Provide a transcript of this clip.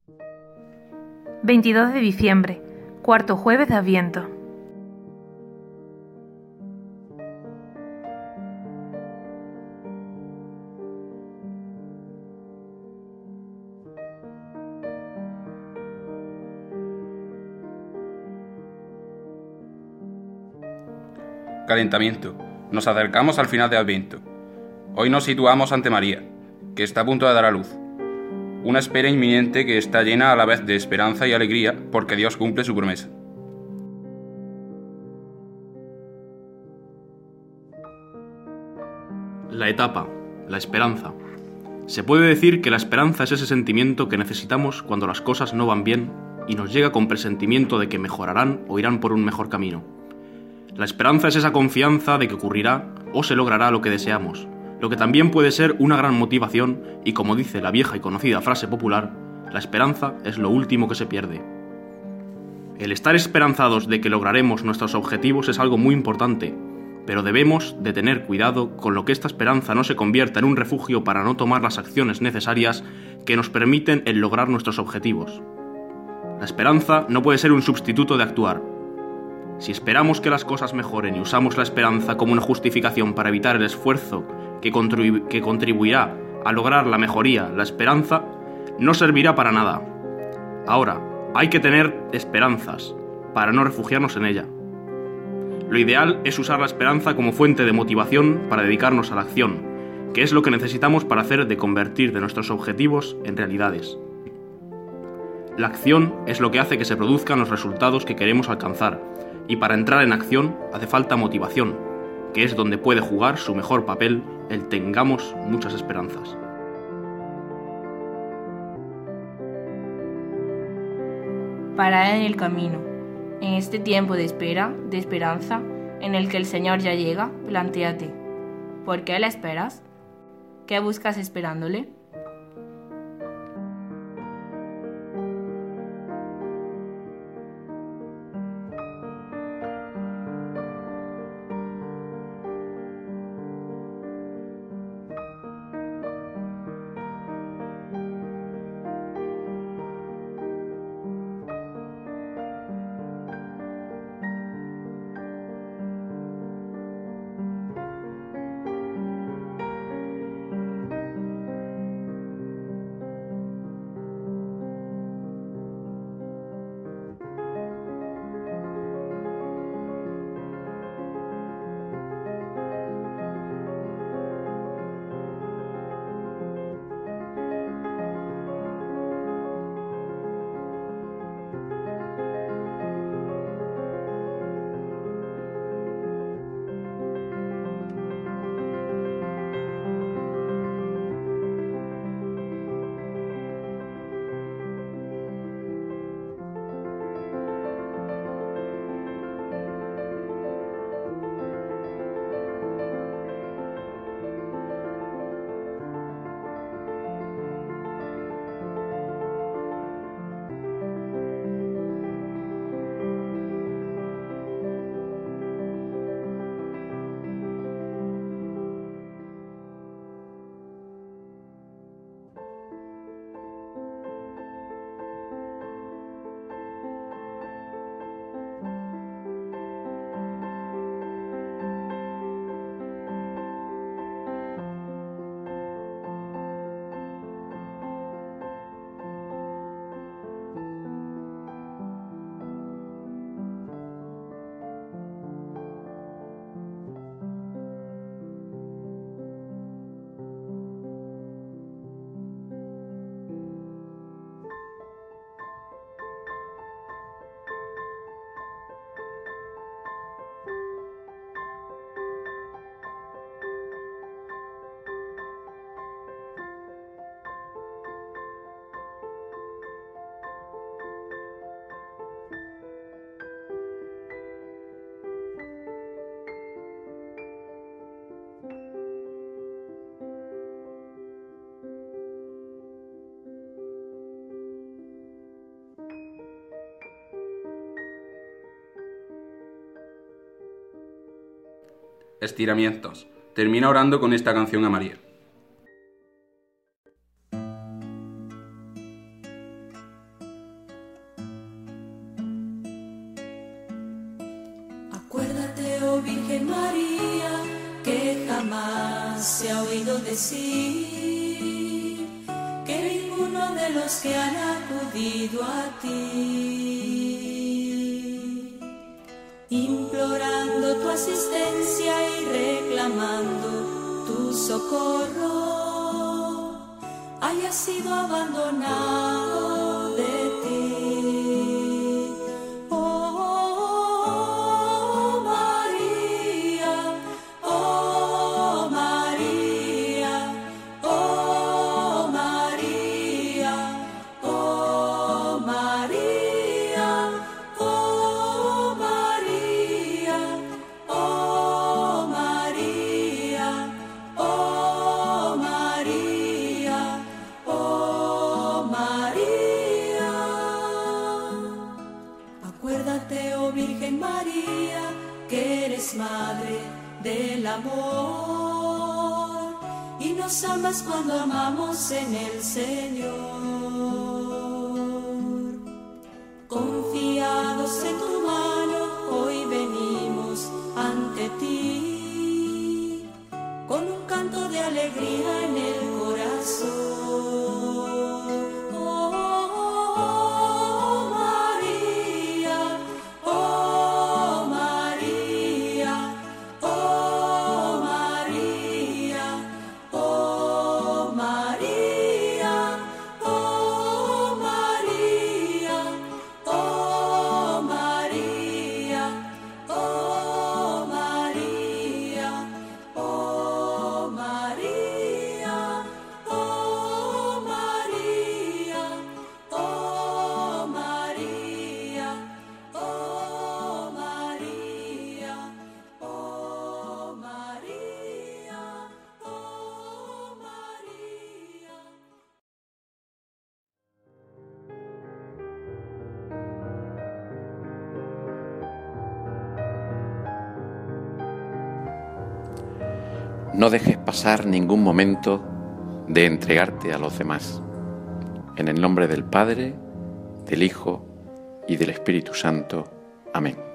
22 de diciembre, cuarto jueves de Adviento. Calentamiento. Nos acercamos al final de Adviento. Hoy nos situamos ante María, que está a punto de dar a luz. Una espera inminente que está llena a la vez de esperanza y alegría porque Dios cumple su promesa. La etapa, la esperanza. Se puede decir que la esperanza es ese sentimiento que necesitamos cuando las cosas no van bien y nos llega con presentimiento de que mejorarán o irán por un mejor camino. La esperanza es esa confianza de que ocurrirá o se logrará lo que deseamos, lo que también puede ser una gran motivación y, como dice la vieja y conocida frase popular, la esperanza es lo último que se pierde. El estar esperanzados de que lograremos nuestros objetivos es algo muy importante, pero debemos de tener cuidado con lo que esta esperanza no se convierta en un refugio para no tomar las acciones necesarias que nos permiten el lograr nuestros objetivos. La esperanza no puede ser un sustituto de actuar. Si esperamos que las cosas mejoren y usamos la esperanza como una justificación para evitar el esfuerzo que contribuirá a lograr la mejoría, la esperanza no servirá para nada. Ahora, hay que tener esperanzas para no refugiarnos en ella. Lo ideal es usar la esperanza como fuente de motivación para dedicarnos a la acción, que es lo que necesitamos para hacer de convertir de nuestros objetivos en realidades. La acción es lo que hace que se produzcan los resultados que queremos alcanzar, y para entrar en acción hace falta motivación, que es donde puede jugar su mejor papel el tengamos muchas esperanzas. Parada en el camino. En este tiempo de espera, de esperanza, en el que el Señor ya llega, plantéate: ¿por qué la esperas? ¿Qué buscas esperándole? Estiramientos. Termina orando con esta canción a María. Virgen María, que jamás se ha oído decir que ninguno de los que han acudido a ti, implorando tu asistencia y reclamando tu socorro, haya sido abandonado de ti. Madre del amor, y nos amas cuando amamos en el Señor. Confiados en tu mano, hoy venimos ante ti, con un canto de alegría en el corazón. No dejes pasar ningún momento de entregarte a los demás. En el nombre del Padre, del Hijo y del Espíritu Santo. Amén.